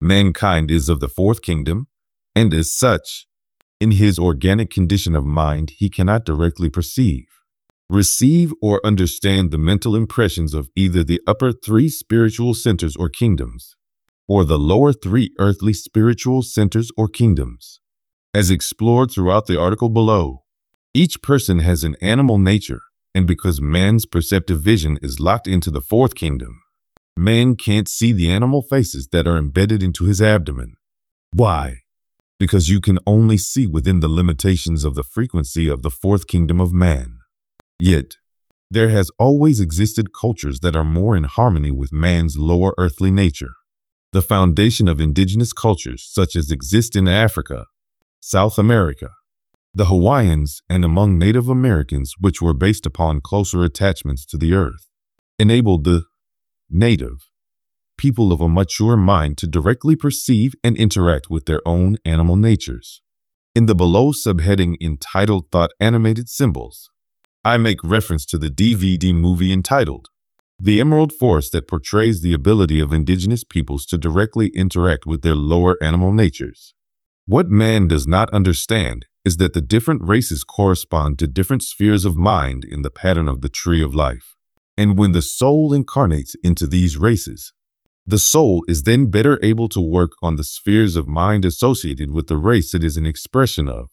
Mankind is of the fourth kingdom, and as such, in his organic condition of mind, he cannot directly perceive, receive, or understand the mental impressions of either the upper three spiritual centers or kingdoms, or the lower three earthly spiritual centers or kingdoms. As explored throughout the article below, each person has an animal nature, and because man's perceptive vision is locked into the fourth kingdom, man can't see the animal faces that are embedded into his abdomen. Why? Because you can only see within the limitations of the frequency of the fourth kingdom of man. Yet, there has always existed cultures that are more in harmony with man's lower earthly nature. The foundation of indigenous cultures such as exist in Africa, South America, the Hawaiians, and among Native Americans, which were based upon closer attachments to the earth, enabled the native people of a mature mind to directly perceive and interact with their own animal natures. In the below subheading entitled Thought Animated Symbols, I make reference to the DVD movie entitled The Emerald Forest that portrays the ability of indigenous peoples to directly interact with their lower animal natures. What man does not understand is that the different races correspond to different spheres of mind in the pattern of the tree of life. And when the soul incarnates into these races, the soul is then better able to work on the spheres of mind associated with the race it is an expression of.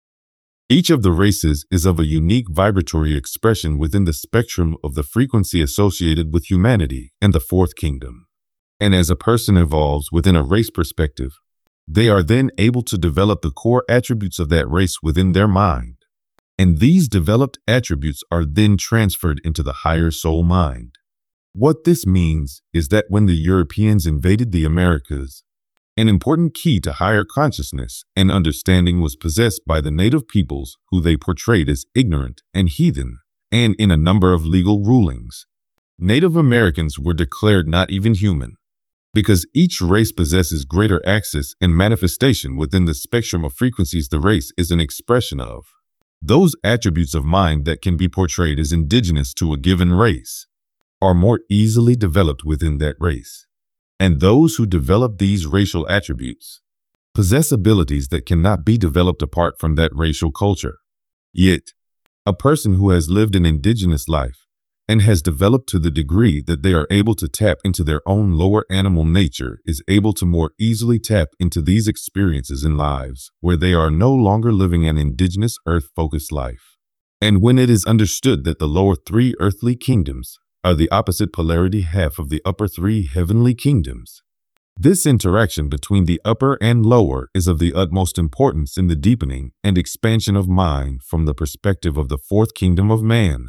Each of the races is of a unique vibratory expression within the spectrum of the frequency associated with humanity and the fourth kingdom. And as a person evolves within a race perspective, they are then able to develop the core attributes of that race within their mind. And these developed attributes are then transferred into the higher soul mind. What this means is that when the Europeans invaded the Americas, an important key to higher consciousness and understanding was possessed by the native peoples who they portrayed as ignorant and heathen, and in a number of legal rulings, Native Americans were declared not even human, because each race possesses greater access and manifestation within the spectrum of frequencies the race is an expression of. Those attributes of mind that can be portrayed as indigenous to a given race are more easily developed within that race. And those who develop these racial attributes possess abilities that cannot be developed apart from that racial culture. Yet, a person who has lived an indigenous life and has developed to the degree that they are able to tap into their own lower animal nature is able to more easily tap into these experiences in lives where they are no longer living an indigenous earth-focused life. And when it is understood that the lower three earthly kingdoms are the opposite polarity half of the upper three heavenly kingdoms, this interaction between the upper and lower is of the utmost importance in the deepening and expansion of mind from the perspective of the fourth kingdom of man.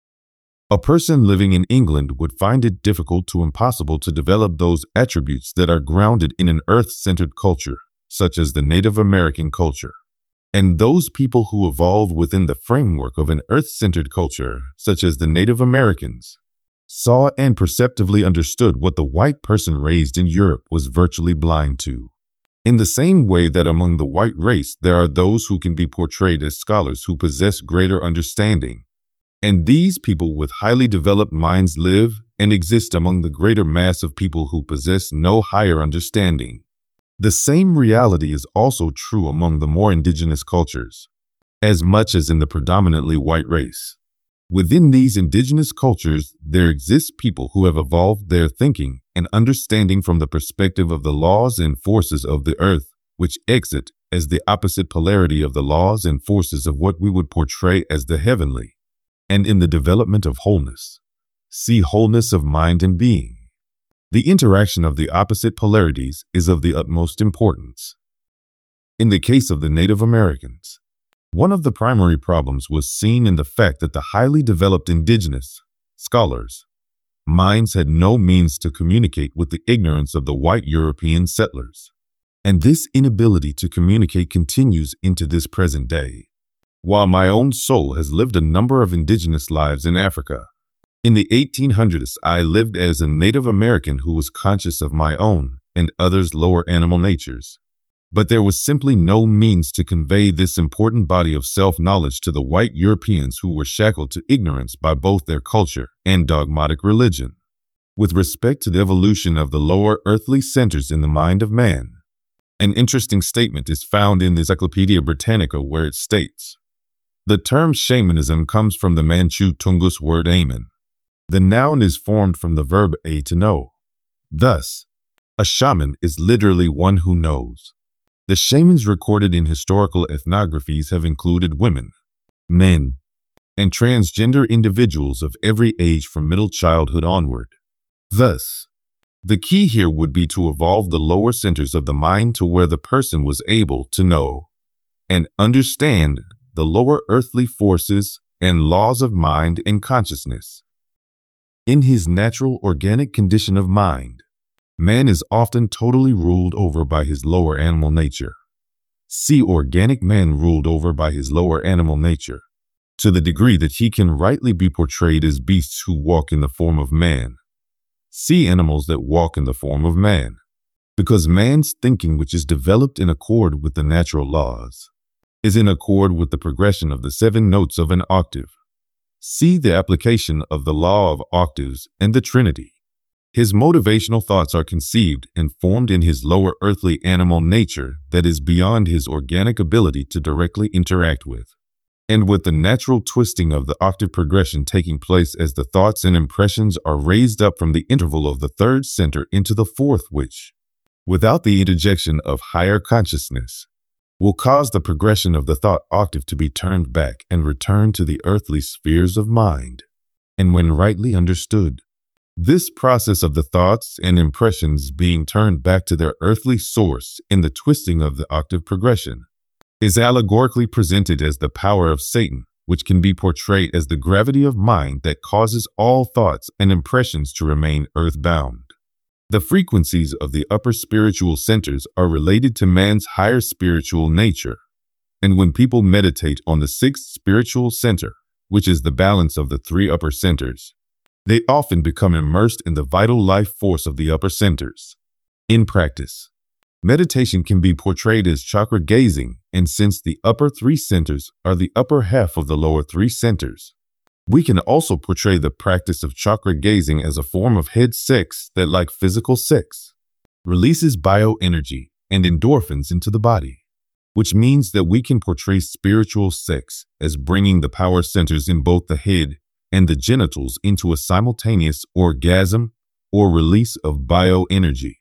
A person living in England would find it difficult to impossible to develop those attributes that are grounded in an earth-centered culture, such as the Native American culture. And those people who evolved within the framework of an earth-centered culture, such as the Native Americans, saw and perceptively understood what the white person raised in Europe was virtually blind to. In the same way that among the white race there are those who can be portrayed as scholars who possess greater understanding, and these people with highly developed minds live and exist among the greater mass of people who possess no higher understanding. The same reality is also true among the more indigenous cultures, as much as in the predominantly white race. Within these indigenous cultures, there exist people who have evolved their thinking and understanding from the perspective of the laws and forces of the earth, which exist as the opposite polarity of the laws and forces of what we would portray as the heavenly. And in the development of wholeness, see wholeness of mind and being. The interaction of the opposite polarities is of the utmost importance. In the case of the Native Americans, one of the primary problems was seen in the fact that the highly developed indigenous scholars' minds had no means to communicate with the ignorance of the white European settlers. And this inability to communicate continues into this present day. While my own soul has lived a number of indigenous lives in Africa, in the 1800s I lived as a Native American who was conscious of my own and others' lower animal natures. But there was simply no means to convey this important body of self-knowledge to the white Europeans who were shackled to ignorance by both their culture and dogmatic religion. with respect to the evolution of the lower earthly centers in the mind of man. An interesting statement is found in the Encyclopedia Britannica where it states, "The term shamanism comes from the Manchu Tungus word aman. The noun is formed from the verb a to know. Thus, a shaman is literally one who knows." The shamans recorded in historical ethnographies have included women, men, and transgender individuals of every age from middle childhood onward. Thus, the key here would be to evolve the lower centers of the mind to where the person was able to know and understand the lower earthly forces and laws of mind and consciousness. In his natural organic condition of mind, man is often totally ruled over by his lower animal nature. See organic man ruled over by his lower animal nature, to the degree that he can rightly be portrayed as beasts who walk in the form of man. See animals that walk in the form of man, because man's thinking, which is developed in accord with the natural laws, is in accord with the progression of the 7 notes of an octave. See the application of the law of octaves and the Trinity. His motivational thoughts are conceived and formed in his lower earthly animal nature that is beyond his organic ability to directly interact with, and with the natural twisting of the octave progression taking place as the thoughts and impressions are raised up from the interval of the 3rd center into the 4th, which, without the interjection of higher consciousness, will cause the progression of the thought octave to be turned back and return to the earthly spheres of mind. And when rightly understood, this process of the thoughts and impressions being turned back to their earthly source in the twisting of the octave progression is allegorically presented as the power of Satan, which can be portrayed as the gravity of mind that causes all thoughts and impressions to remain earthbound. The frequencies of the upper spiritual centers are related to man's higher spiritual nature, and when people meditate on the 6th spiritual center, which is the balance of the 3 upper centers, they often become immersed in the vital life force of the upper centers. In practice, meditation can be portrayed as chakra gazing, and since the upper 3 centers are the upper half of the lower 3 centers, we can also portray the practice of chakra gazing as a form of head sex that, like physical sex, releases bioenergy and endorphins into the body, which means that we can portray spiritual sex as bringing the power centers in both the head and the genitals into a simultaneous orgasm or release of bioenergy.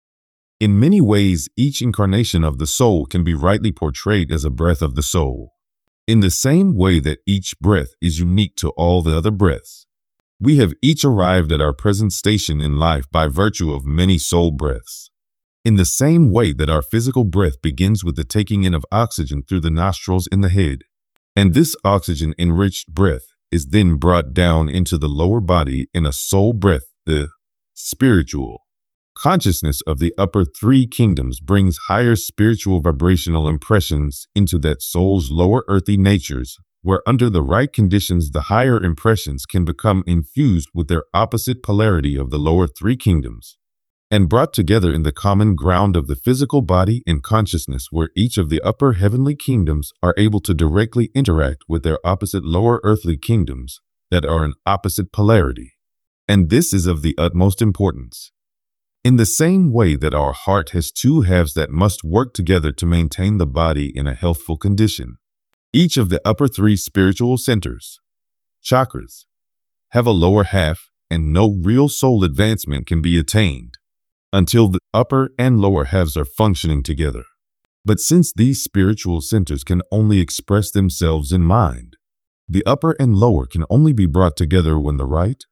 In many ways, each incarnation of the soul can be rightly portrayed as a breath of the soul. In the same way that each breath is unique to all the other breaths, we have each arrived at our present station in life by virtue of many soul breaths. In the same way that our physical breath begins with the taking in of oxygen through the nostrils in the head, and this oxygen-enriched breath is then brought down into the lower body in a soul breath, the spiritual consciousness of the upper 3 kingdoms brings higher spiritual vibrational impressions into that soul's lower earthy natures, where under the right conditions the higher impressions can become infused with their opposite polarity of the lower 3 kingdoms, and brought together in the common ground of the physical body and consciousness, where each of the upper heavenly kingdoms are able to directly interact with their opposite lower earthly kingdoms that are in opposite polarity. And this is of the utmost importance. In the same way that our heart has 2 halves that must work together to maintain the body in a healthful condition, each of the upper 3 spiritual centers, chakras, have a lower half, and no real soul advancement can be attained until the upper and lower halves are functioning together. But since these spiritual centers can only express themselves in mind, the upper and lower can only be brought together when the right,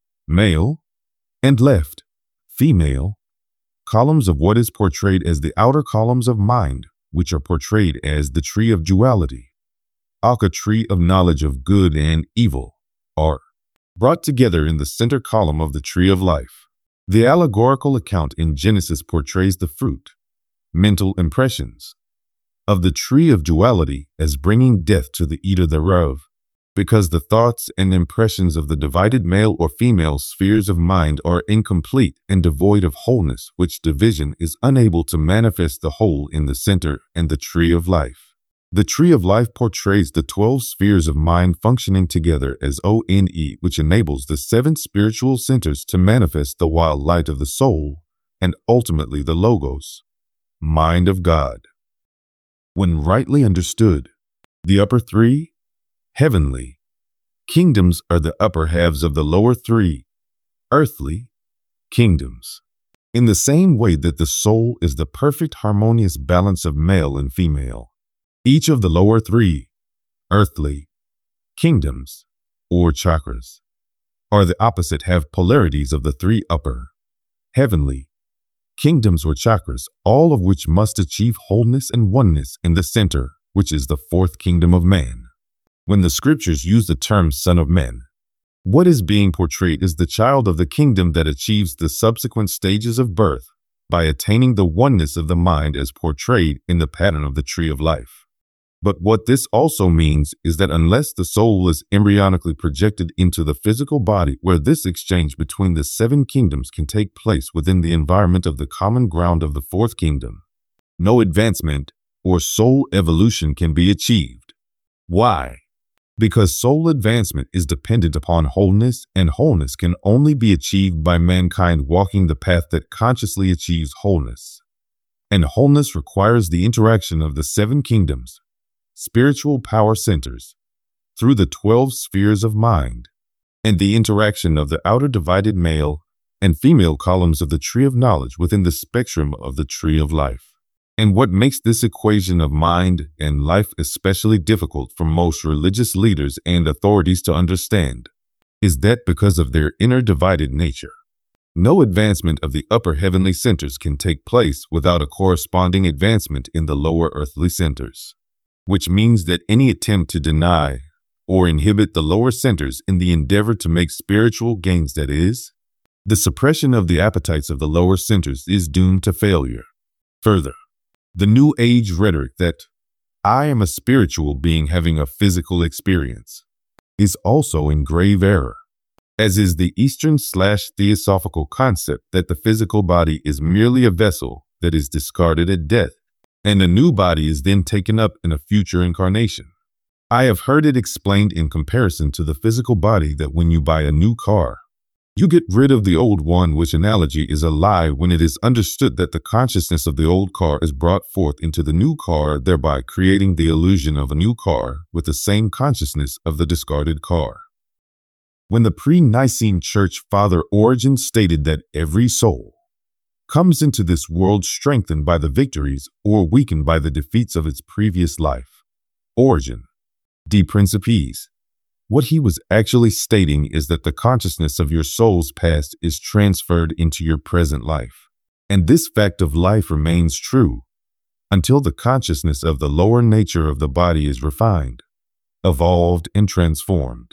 male, and left, female, columns of what is portrayed as the outer columns of mind, which are portrayed as the tree of duality, aka tree of knowledge of good and evil, are brought together in the center column of the tree of life. The allegorical account in Genesis portrays the fruit, mental impressions, of the tree of duality as bringing death to the eater thereof, because the thoughts and impressions of the divided male or female spheres of mind are incomplete and devoid of wholeness, which division is unable to manifest the whole in the center and the tree of life. The tree of life portrays the 12 spheres of mind functioning together as ONE, which enables the 7 spiritual centers to manifest the wild light of the soul and ultimately the Logos, mind of God. When rightly understood, the upper 3, heavenly, kingdoms are the upper halves of the lower 3, earthly, kingdoms. In the same way that the soul is the perfect harmonious balance of male and female, each of the lower 3, earthly, kingdoms, or chakras, are the opposite half polarities of the 3 upper, heavenly, kingdoms or chakras, all of which must achieve wholeness and oneness in the center, which is the 4th kingdom of man. When the scriptures use the term Son of Man, what is being portrayed is the child of the kingdom that achieves the subsequent stages of birth by attaining the oneness of the mind as portrayed in the pattern of the tree of life. But what this also means is that unless the soul is embryonically projected into the physical body where this exchange between the 7 kingdoms can take place within the environment of the common ground of the 4th kingdom, no advancement or soul evolution can be achieved. Why? Because soul advancement is dependent upon wholeness, and wholeness can only be achieved by mankind walking the path that consciously achieves wholeness. And wholeness requires the interaction of the 7 kingdoms, spiritual power centers, through the 12 spheres of mind, and the interaction of the outer divided male and female columns of the tree of knowledge within the spectrum of the tree of life. And what makes this equation of mind and life especially difficult for most religious leaders and authorities to understand is that because of their inner divided nature, no advancement of the upper heavenly centers can take place without a corresponding advancement in the lower earthly centers, which means that any attempt to deny or inhibit the lower centers in the endeavor to make spiritual gains, that is, the suppression of the appetites of the lower centers, is doomed to failure. Further, the New Age rhetoric that I am a spiritual being having a physical experience is also in grave error, as is the Eastern/Theosophical concept that the physical body is merely a vessel that is discarded at death, and a new body is then taken up in a future incarnation. I have heard it explained in comparison to the physical body that when you buy a new car, you get rid of the old one, which analogy is a lie when it is understood that the consciousness of the old car is brought forth into the new car, thereby creating the illusion of a new car with the same consciousness of the discarded car. When the pre-Nicene Church Father Origen stated that every soul comes into this world strengthened by the victories or weakened by the defeats of its previous life, Origen, De Principiis, what he was actually stating is that the consciousness of your soul's past is transferred into your present life. And this fact of life remains true until the consciousness of the lower nature of the body is refined, evolved, and transformed.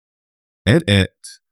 The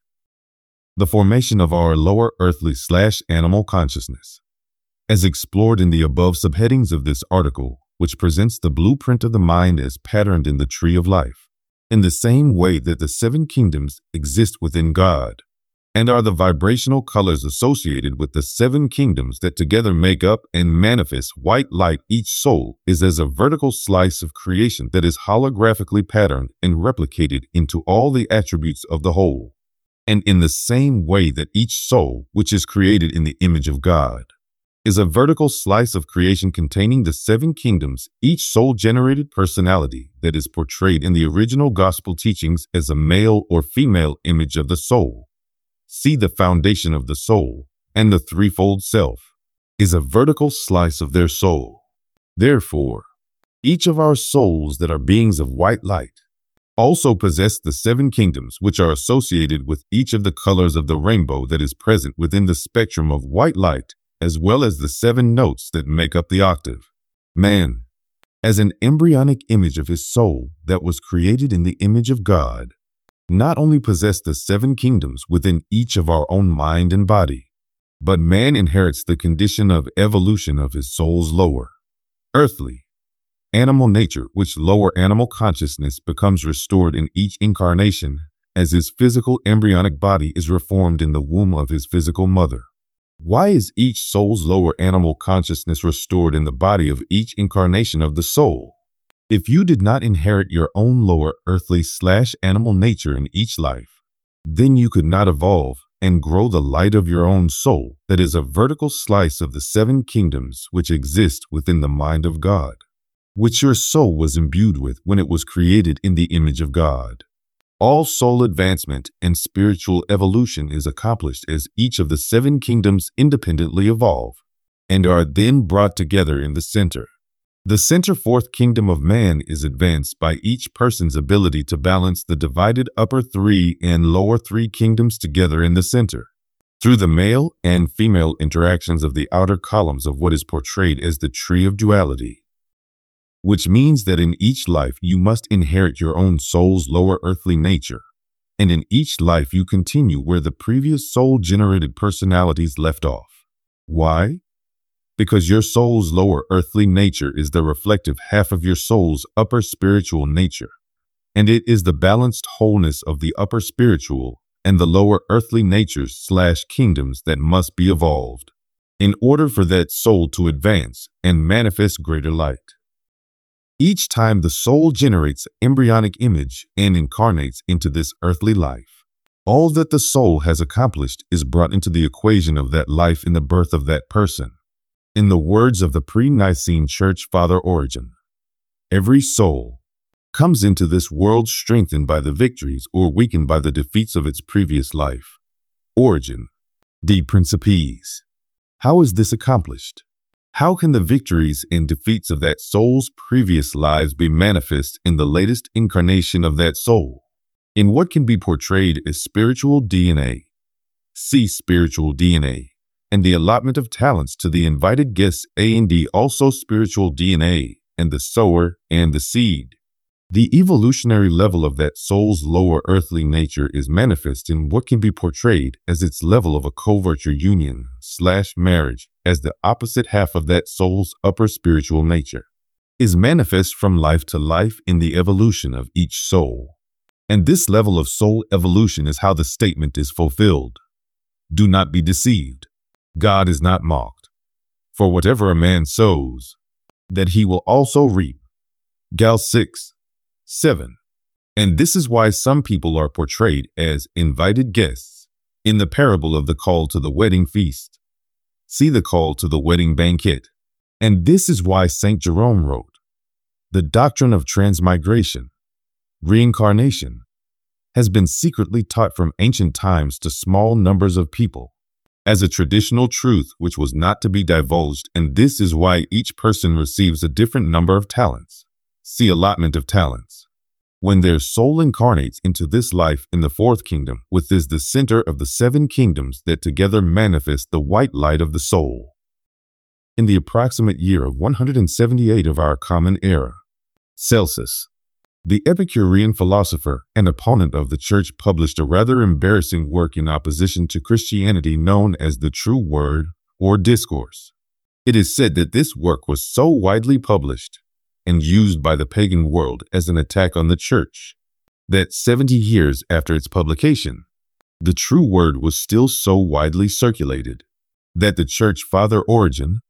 formation of our lower earthly/animal consciousness, as explored in the above subheadings of this article, which presents the blueprint of the mind as patterned in the tree of life, in the same way that the 7 kingdoms exist within God, and are the vibrational colors associated with the 7 kingdoms that together make up and manifest white light. Each soul is as a vertical slice of creation that is holographically patterned and replicated into all the attributes of the whole. And in the same way that each soul, which is created in the image of God, is a vertical slice of creation containing the 7 kingdoms, each soul-generated personality that is portrayed in the original gospel teachings as a male or female image of the soul. See the foundation of the soul and the threefold self is a vertical slice of their soul. Therefore, each of our souls that are beings of white light also possess the 7 kingdoms, which are associated with each of the colors of the rainbow that is present within the spectrum of white light, as well as the 7 notes that make up the octave. Man, as an embryonic image of his soul that was created in the image of God, not only possessed the 7 kingdoms within each of our own mind and body, but man inherits the condition of evolution of his soul's lower, earthly, animal nature, which lower animal consciousness becomes restored in each incarnation as his physical embryonic body is reformed in the womb of his physical mother. Why is each soul's lower animal consciousness restored in the body of each incarnation of the soul? If you did not inherit your own lower earthly/animal nature in each life, then you could not evolve and grow the light of your own soul that is a vertical slice of the 7 kingdoms which exist within the mind of God, which your soul was imbued with when it was created in the image of God. All soul advancement and spiritual evolution is accomplished as each of the 7 kingdoms independently evolve and are then brought together in the center. The center 4th kingdom of man is advanced by each person's ability to balance the divided upper 3 and lower 3 kingdoms together in the center, through the male and female interactions of the outer columns of what is portrayed as the tree of duality, which means that in each life you must inherit your own soul's lower earthly nature, and in each life you continue where the previous soul-generated personalities left off. Why? Because your soul's lower earthly nature is the reflective half of your soul's upper spiritual nature, and it is the balanced wholeness of the upper spiritual and the lower earthly natures/kingdoms that must be evolved in order for that soul to advance and manifest greater light. Each time the soul generates embryonic image and incarnates into this earthly life, all that the soul has accomplished is brought into the equation of that life in the birth of that person. In the words of the pre-Nicene Church Father Origen, every soul comes into this world strengthened by the victories or weakened by the defeats of its previous life. Origen, De Principiis. How is this accomplished? How can the victories and defeats of that soul's previous lives be manifest in the latest incarnation of that soul? In what can be portrayed as spiritual DNA? See spiritual DNA. And the allotment of talents to the invited guests and also spiritual DNA, and the sower and the seed. The evolutionary level of that soul's lower earthly nature is manifest in what can be portrayed as its level of a coverture union/marriage, as the opposite half of that soul's upper spiritual nature is manifest from life to life in the evolution of each soul. And this level of soul evolution is how the statement is fulfilled. Do not be deceived. God is not mocked. For whatever a man sows, that he will also reap. Gal 6:7. And this is why some people are portrayed as invited guests in the parable of the call to the wedding feast. See the call to the wedding banquet. And this is why St. Jerome wrote, the doctrine of transmigration, reincarnation, has been secretly taught from ancient times to small numbers of people as a traditional truth which was not to be divulged, and this is why each person receives a different number of talents. See allotment of talents. When their soul incarnates into this life in the 4th kingdom, which is the center of the 7 kingdoms that together manifest the white light of the soul. In the approximate year of 178 of our common era, Celsus, the Epicurean philosopher and opponent of the church, published a rather embarrassing work in opposition to Christianity known as the True Word or Discourse. It is said that this work was so widely published and used by the pagan world as an attack on the church that 70 years after its publication, the true word was still so widely circulated that the Church Father Origen,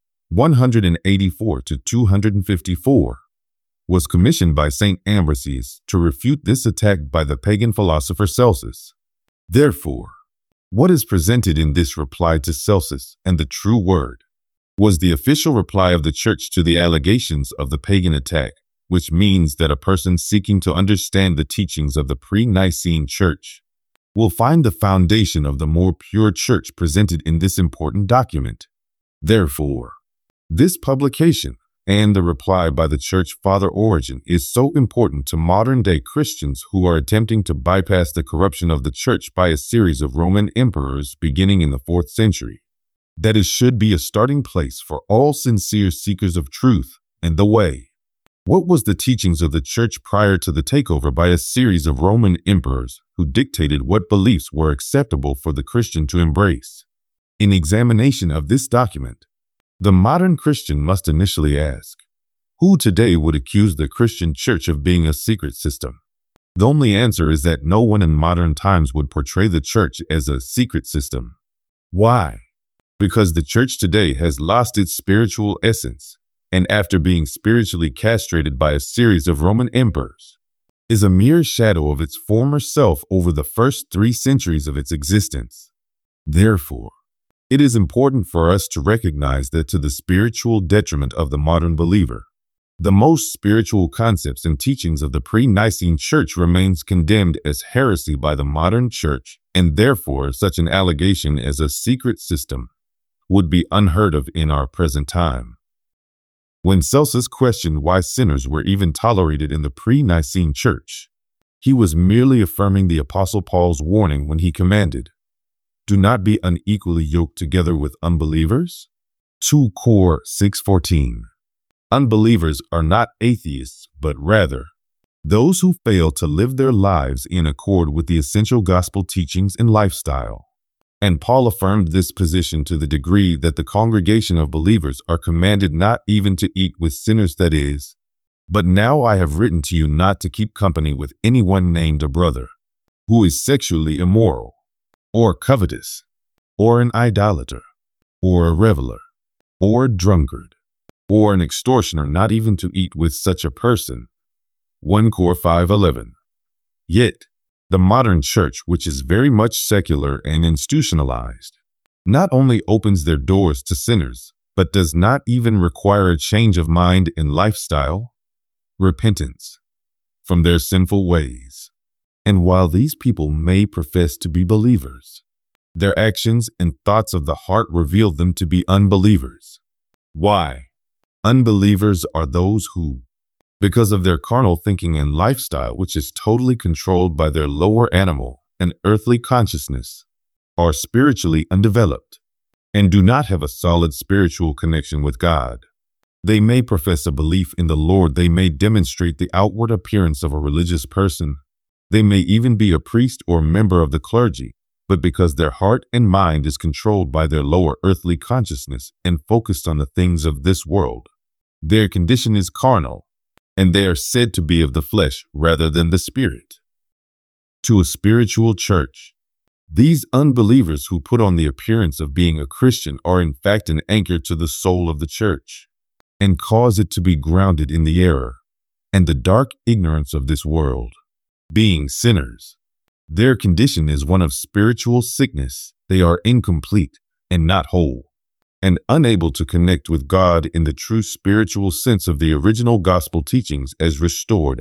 184 to 254, was commissioned by St. Ambrosius to refute this attack by the pagan philosopher Celsus. Therefore, what is presented in this reply to Celsus and the true word was the official reply of the church to the allegations of the pagan attack, which means that a person seeking to understand the teachings of the pre-Nicene church will find the foundation of the more pure church presented in this important document. Therefore, this publication and the reply by the Church Father Origen is so important to modern-day Christians who are attempting to bypass the corruption of the church by a series of Roman emperors beginning in the 4th century, that it should be a starting place for all sincere seekers of truth and the way. What was the teachings of the church prior to the takeover by a series of Roman emperors who dictated what beliefs were acceptable for the Christian to embrace? In examination of this document, the modern Christian must initially ask, who today would accuse the Christian church of being a secret system? The only answer is that no one in modern times would portray the church as a secret system. Why? Because the church today has lost its spiritual essence and after being spiritually castrated by a series of Roman emperors, is a mere shadow of its former self over the first 3 centuries of its existence. Therefore, it is important for us to recognize that to the spiritual detriment of the modern believer, the most spiritual concepts and teachings of the pre-Nicene Church remains condemned as heresy by the modern Church, and therefore such an allegation as a secret system would be unheard of in our present time. When Celsus questioned why sinners were even tolerated in the pre-Nicene Church, he was merely affirming the Apostle Paul's warning when he commanded, "Do not be unequally yoked together with unbelievers." 2 Cor 6:14. Unbelievers are not atheists, but rather those who fail to live their lives in accord with the essential gospel teachings and lifestyle. And Paul affirmed this position to the degree that the congregation of believers are commanded not even to eat with sinners, that is, "But now I have written to you not to keep company with anyone named a brother, who is sexually immoral, or covetous, or an idolater, or a reveler, or a drunkard, or an extortioner, not even to eat with such a person." 1 Cor 5:11. Yet, the modern church, which is very much secular and institutionalized, not only opens their doors to sinners, but does not even require a change of mind and lifestyle, repentance, from their sinful ways. And while these people may profess to be believers, their actions and thoughts of the heart reveal them to be unbelievers. Why? Unbelievers are those who, because of their carnal thinking and lifestyle, which is totally controlled by their lower animal and earthly consciousness, are spiritually undeveloped and do not have a solid spiritual connection with God. They may profess a belief in the Lord. They may demonstrate the outward appearance of a religious person. They may even be a priest or member of the clergy, but because their heart and mind is controlled by their lower earthly consciousness and focused on the things of this world, their condition is carnal, and they are said to be of the flesh rather than the spirit. To a spiritual church, these unbelievers who put on the appearance of being a Christian are in fact an anchor to the soul of the church, and cause it to be grounded in the error and the dark ignorance of this world. Being sinners, their condition is one of spiritual sickness. They are incomplete and not whole, and unable to connect with God in the true spiritual sense of the original gospel teachings as restored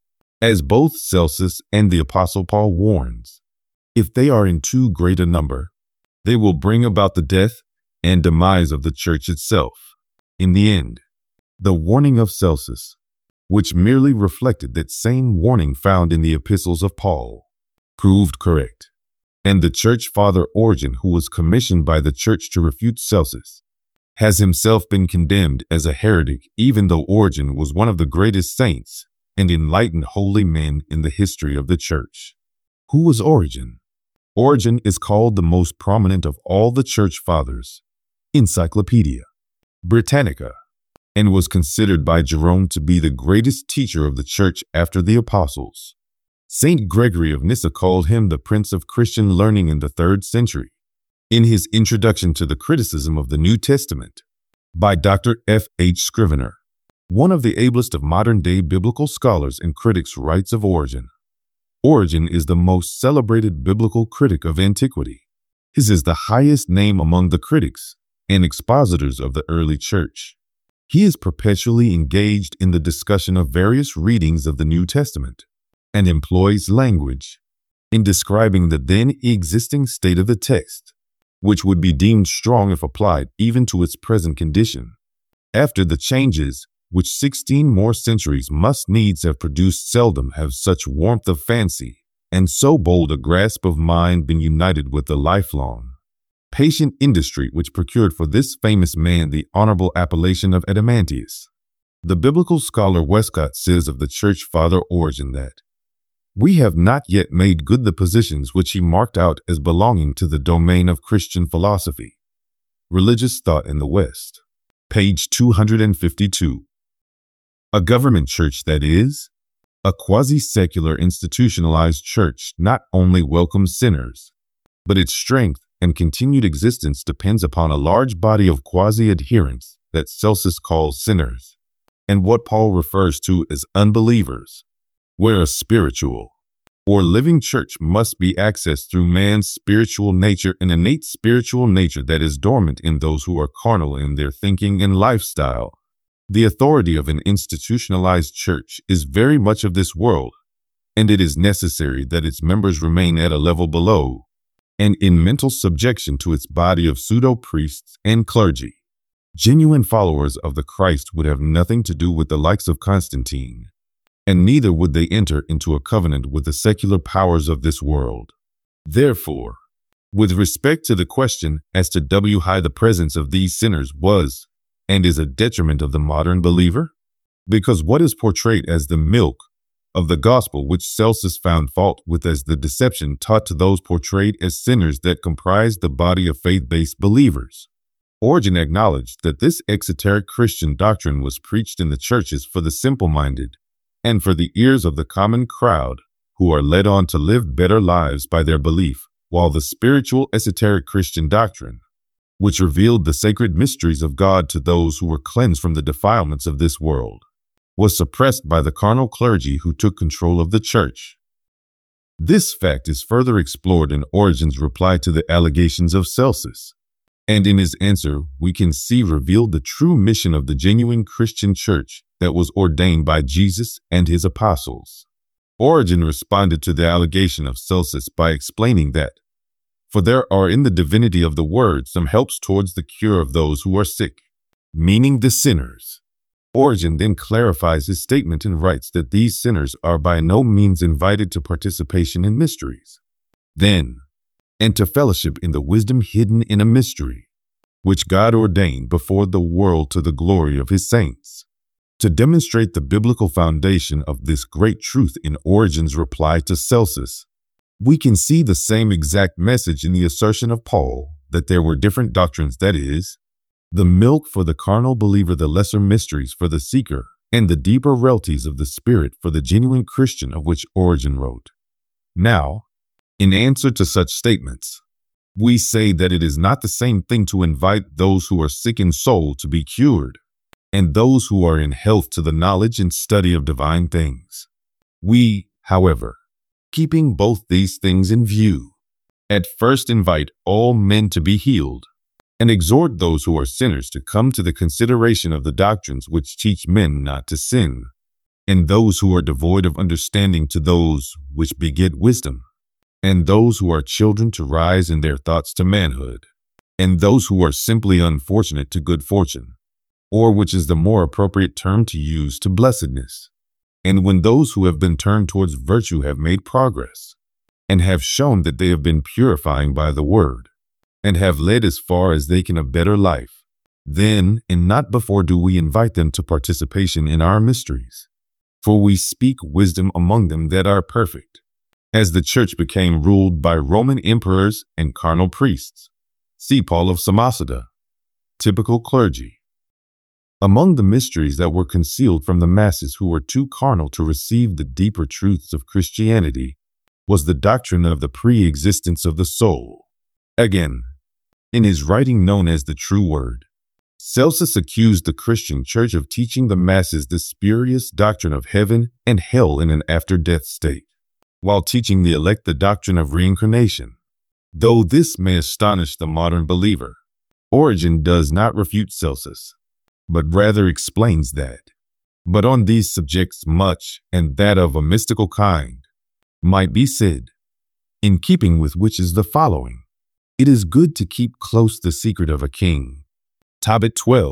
as both Celsus and the Apostle Paul warns. If they are in too great a number, they will bring about the death and demise of the church itself. In the end, the warning of Celsus, which merely reflected that same warning found in the epistles of Paul, proved correct. And the church father Origen, who was commissioned by the church to refute Celsus, has himself been condemned as a heretic, even though Origen was one of the greatest saints and enlightened holy men in the history of the church. Who was Origen? Origen is called the most prominent of all the church fathers, Encyclopedia Britannica, and was considered by Jerome to be the greatest teacher of the church after the apostles. Saint Gregory of Nyssa called him the Prince of Christian learning in the 3rd century. In his introduction to the criticism of the New Testament by Dr. F. H. Scrivener, one of the ablest of modern-day biblical scholars and critics, writes of Origen, "Origen is the most celebrated biblical critic of antiquity. His is the highest name among the critics and expositors of the early church. He is perpetually engaged in the discussion of various readings of the New Testament, and employs language in describing the then existing state of the text, which would be deemed strong if applied even to its present condition. After the changes which 16 more centuries must needs have produced, seldom have such warmth of fancy and so bold a grasp of mind been united with the lifelong, patient industry which procured for this famous man the honorable appellation of Adamantius." The biblical scholar Westcott says of the church father Origen that, "We have not yet made good the positions which he marked out as belonging to the domain of Christian philosophy, religious thought in the West." Page 252. A government church, that is, a quasi-secular institutionalized church, not only welcomes sinners, but its strength and continued existence depends upon a large body of quasi-adherents that Celsus calls sinners, and what Paul refers to as unbelievers, where a spiritual or living church must be accessed through man's spiritual nature, an innate spiritual nature that is dormant in those who are carnal in their thinking and lifestyle. The authority of an institutionalized church is very much of this world, and it is necessary that its members remain at a level below and in mental subjection to its body of pseudo-priests and clergy. Genuine followers of the Christ would have nothing to do with the likes of Constantine, and neither would they enter into a covenant with the secular powers of this world. Therefore, with respect to the question as to why the presence of these sinners was and is a detriment of the modern believer, because what is portrayed as the milk of the gospel which Celsus found fault with as the deception taught to those portrayed as sinners that comprised the body of faith-based believers. Origen acknowledged that this exoteric Christian doctrine was preached in the churches for the simple-minded and for the ears of the common crowd who are led on to live better lives by their belief, while the spiritual esoteric Christian doctrine, which revealed the sacred mysteries of God to those who were cleansed from the defilements of this world, was suppressed by the carnal clergy who took control of the church. This fact is further explored in Origen's reply to the allegations of Celsus, and in his answer we can see revealed the true mission of the genuine Christian church that was ordained by Jesus and his apostles. Origen responded to the allegation of Celsus by explaining that, "For there are in the divinity of the word some helps towards the cure of those who are sick," meaning the sinners. Origen then clarifies his statement and writes that these sinners are by no means invited to participation in mysteries, then, and to fellowship in the wisdom hidden in a mystery, which God ordained before the world to the glory of his saints. To demonstrate the biblical foundation of this great truth in Origen's reply to Celsus, we can see the same exact message in the assertion of Paul that there were different doctrines, that is, the milk for the carnal believer, the lesser mysteries for the seeker, and the deeper realities of the Spirit for the genuine Christian, of which Origen wrote. Now, in answer to such statements, we say that it is not the same thing to invite those who are sick in soul to be cured, and those who are in health to the knowledge and study of divine things. We, however, keeping both these things in view, at first invite all men to be healed, and exhort those who are sinners to come to the consideration of the doctrines which teach men not to sin, and those who are devoid of understanding to those which beget wisdom, and those who are children to rise in their thoughts to manhood, and those who are simply unfortunate to good fortune, or which is the more appropriate term to use, to blessedness. And when those who have been turned towards virtue have made progress, and have shown that they have been purifying by the word, and have led as far as they can a better life, then and not before do we invite them to participation in our mysteries. For we speak wisdom among them that are perfect, as the church became ruled by Roman emperors and carnal priests. See Paul of Samosata. Typical clergy. Among the mysteries that were concealed from the masses who were too carnal to receive the deeper truths of Christianity was the doctrine of the pre-existence of the soul. Again, in his writing known as The True Word, Celsus accused the Christian church of teaching the masses the spurious doctrine of heaven and hell in an after-death state, while teaching the elect the doctrine of reincarnation. Though this may astonish the modern believer, Origen does not refute Celsus, but rather explains that. But on these subjects much, and that of a mystical kind, might be said, in keeping with which is the following: "It is good to keep close the secret of a king." Tobit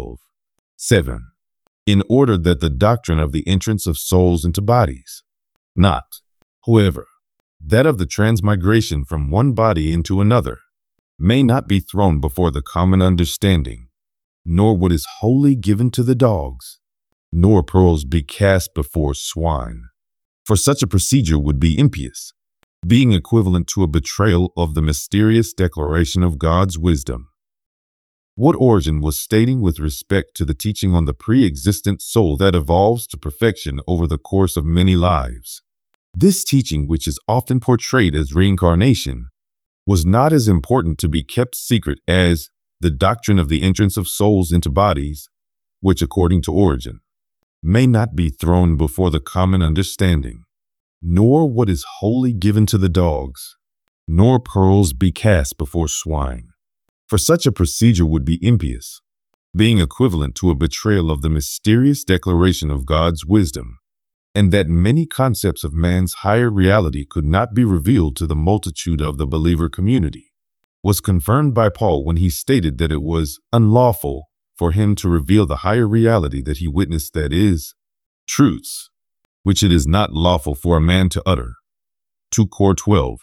12:7. In order that the doctrine of the entrance of souls into bodies, not, however, that of the transmigration from one body into another, may not be thrown before the common understanding, nor what is wholly given to the dogs, nor pearls be cast before swine. For such a procedure would be impious, being equivalent to a betrayal of the mysterious declaration of God's wisdom. What Origen was stating with respect to the teaching on the pre-existent soul that evolves to perfection over the course of many lives. This teaching, which is often portrayed as reincarnation, was not as important to be kept secret as the doctrine of the entrance of souls into bodies, which according to Origen, may not be thrown before the common understanding, nor what is wholly given to the dogs, nor pearls be cast before swine. For such a procedure would be impious, being equivalent to a betrayal of the mysterious declaration of God's wisdom, and that many concepts of man's higher reality could not be revealed to the multitude of the believer community, was confirmed by Paul when he stated that it was unlawful for him to reveal the higher reality that he witnessed, that is, truths, which it is not lawful for a man to utter. 2 Cor 12,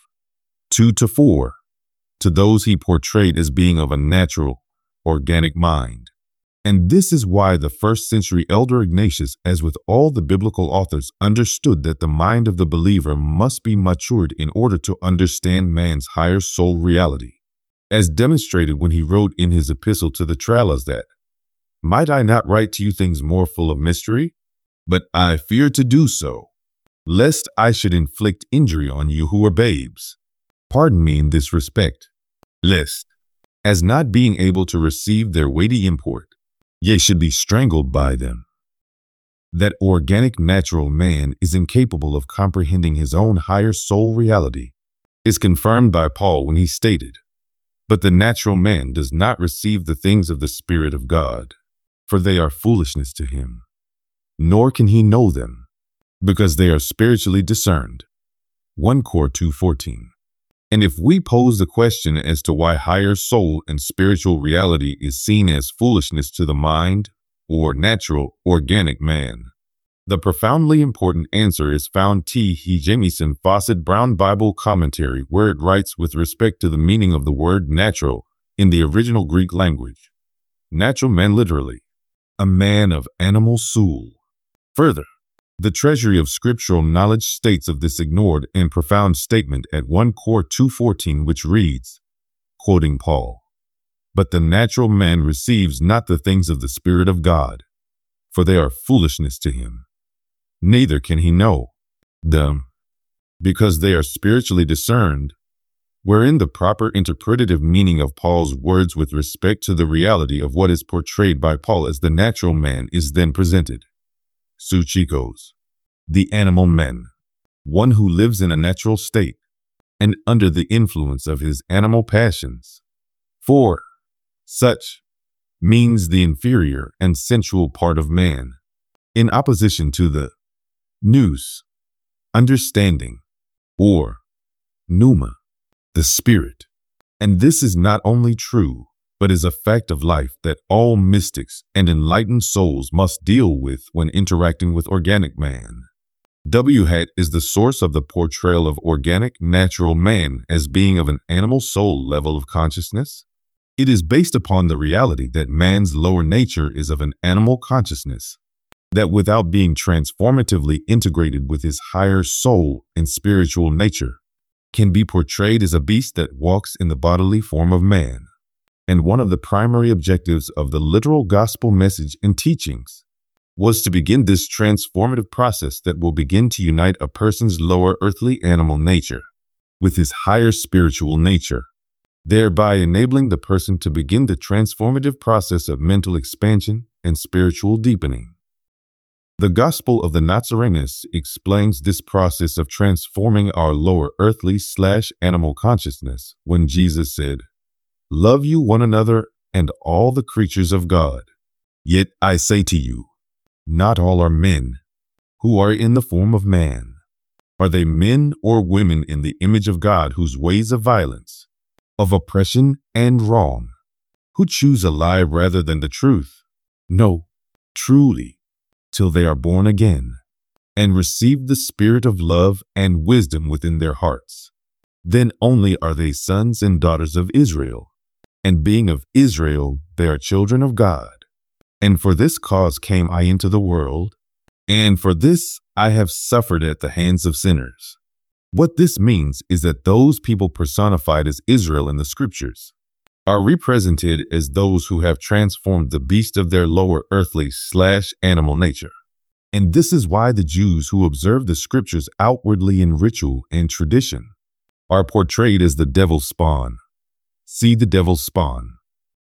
2-4, to those he portrayed as being of a natural, organic mind. And this is why the first century elder Ignatius, as with all the biblical authors, understood that the mind of the believer must be matured in order to understand man's higher soul reality, as demonstrated when he wrote in his epistle to the Trallas that, "Might I not write to you things more full of mystery? But I fear to do so, lest I should inflict injury on you who are babes. Pardon me in this respect, lest, as not being able to receive their weighty import, ye should be strangled by them." That organic natural man is incapable of comprehending his own higher soul reality is confirmed by Paul when he stated, "But the natural man does not receive the things of the Spirit of God, for they are foolishness to him, nor can he know them, because they are spiritually discerned." 1 Cor 2:14. And if we pose the question as to why higher soul and spiritual reality is seen as foolishness to the mind, or natural, organic man, the profoundly important answer is found T. He Jamieson Fawcett Brown Bible Commentary, where it writes with respect to the meaning of the word natural in the original Greek language. Natural man literally, a man of animal soul. Further, the treasury of scriptural knowledge states of this ignored and profound statement at 1 Cor 2:14, which reads, quoting Paul, "But the natural man receives not the things of the Spirit of God, for they are foolishness to him, neither can he know them, because they are spiritually discerned," wherein the proper interpretative meaning of Paul's words with respect to the reality of what is portrayed by Paul as the natural man is then presented. Suchikos, the animal man, one who lives in a natural state and under the influence of his animal passions. For such means the inferior and sensual part of man, in opposition to the nous, understanding, or pneuma, the spirit. And this is not only true, but is a fact of life that all mystics and enlightened souls must deal with when interacting with organic man. W hat is the source of the portrayal of organic natural man as being of an animal soul level of consciousness. It is based upon the reality that man's lower nature is of an animal consciousness, that without being transformatively integrated with his higher soul and spiritual nature, can be portrayed as a beast that walks in the bodily form of man. And one of the primary objectives of the literal gospel message and teachings was to begin this transformative process that will begin to unite a person's lower earthly animal nature with his higher spiritual nature, thereby enabling the person to begin the transformative process of mental expansion and spiritual deepening. The Gospel of the Nazarenes explains this process of transforming our lower earthly/animal consciousness when Jesus said, "Love you one another and all the creatures of God. Yet I say to you, not all are men who are in the form of man. Are they men or women in the image of God, whose ways of violence, of oppression and wrong, who choose a lie rather than the truth? No, truly, till they are born again and receive the spirit of love and wisdom within their hearts. Then only are they sons and daughters of Israel. And being of Israel, they are children of God. And for this cause came I into the world, and for this I have suffered at the hands of sinners." What this means is that those people personified as Israel in the scriptures are represented as those who have transformed the beast of their lower earthly/animal nature. And this is why the Jews who observe the scriptures outwardly in ritual and tradition are portrayed as the devil's spawn. See the devil's spawn.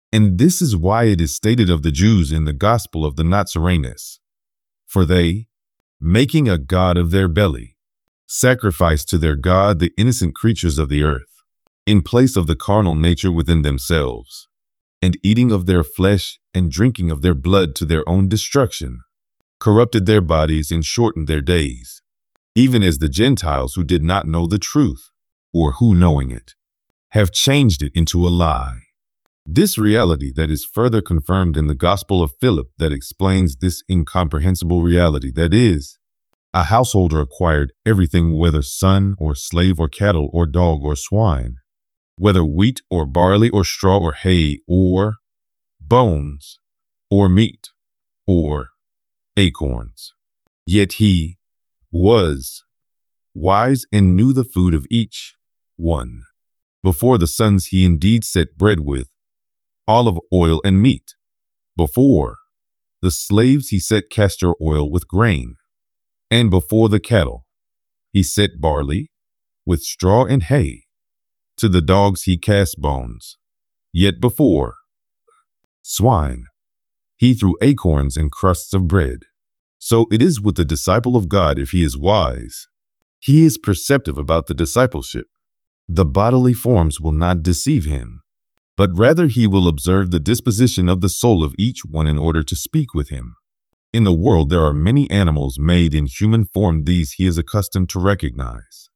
And this is why it is stated of the Jews in the Gospel of the Nazarenes. For they, making a god of their belly, sacrificed to their God the innocent creatures of the earth, in place of the carnal nature within themselves, and eating of their flesh and drinking of their blood to their own destruction, corrupted their bodies and shortened their days, even as the Gentiles who did not know the truth, or who knowing it, have changed it into a lie. This reality that is further confirmed in the Gospel of Philip that explains this incomprehensible reality, that is, a householder acquired everything, whether son or slave or cattle or dog or swine, whether wheat or barley or straw or hay or bones or meat or acorns. Yet he was wise and knew the food of each one. Before the sons he indeed set bread with olive oil and meat. Before the slaves he set castor oil with grain. And before the cattle he set barley with straw and hay. To the dogs he cast bones. Yet before swine he threw acorns and crusts of bread. So it is with the disciple of God. If he is wise, he is perceptive about the discipleship. The bodily forms will not deceive him, but rather he will observe the disposition of the soul of each one in order to speak with him. In the world there are many animals made in human form. These he is accustomed to recognize.